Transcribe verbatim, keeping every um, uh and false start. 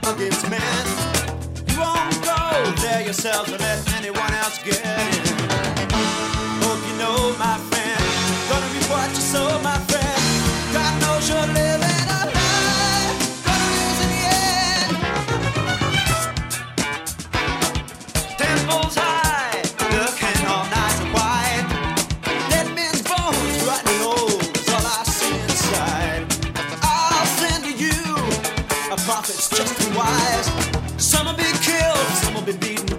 against men. You won't go there yourselves or let anyone else get in. Hope you know, my friend, gonna be what you sow, my friend. God knows you're living a lie, gonna lose in the end. Temples high, looking all nice and white. Dead men's bones, rotten holes, all I see inside. I'll send to you a prophet's just and wise. Some will be killed, some will be beaten